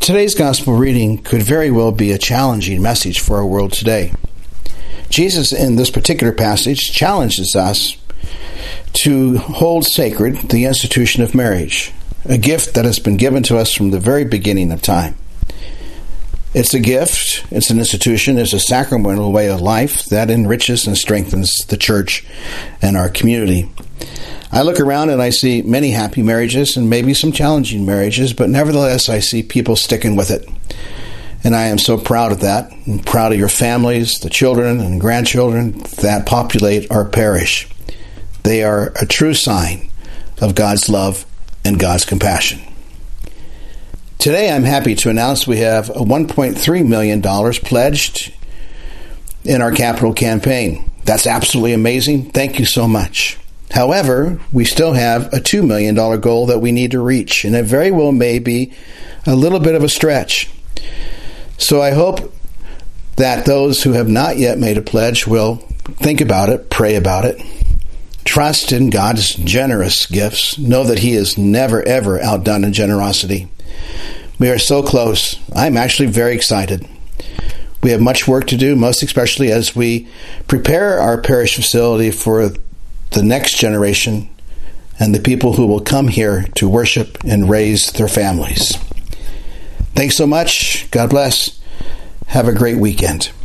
Today's gospel reading could very well be a challenging message for our world today. Jesus, in this particular passage, challenges us to hold sacred the institution of marriage, a gift that has been given to us from the very beginning of time. It's a gift, it's an institution, it's a sacramental way of life that enriches and strengthens the church and our community. I look around and I see many happy marriages and maybe some challenging marriages, but nevertheless I see people sticking with it. And I am so proud of that. I'm proud of your families, the children and grandchildren that populate our parish. They are a true sign of God's love and God's compassion. Today I'm happy to announce we have a $1.3 million pledged in our capital campaign. That's absolutely amazing. Thank you so much. However, we still have a $2 million goal that we need to reach, and it very well may be a little bit of a stretch. So I hope that those who have not yet made a pledge will think about it, pray about it, trust in God's generous gifts, know that He is never, ever outdone in generosity. We are so close. I'm actually very excited. We have much work to do, most especially as we prepare our parish facility for the next generation and the people who will come here to worship and raise their families. Thanks so much. God bless. Have a great weekend.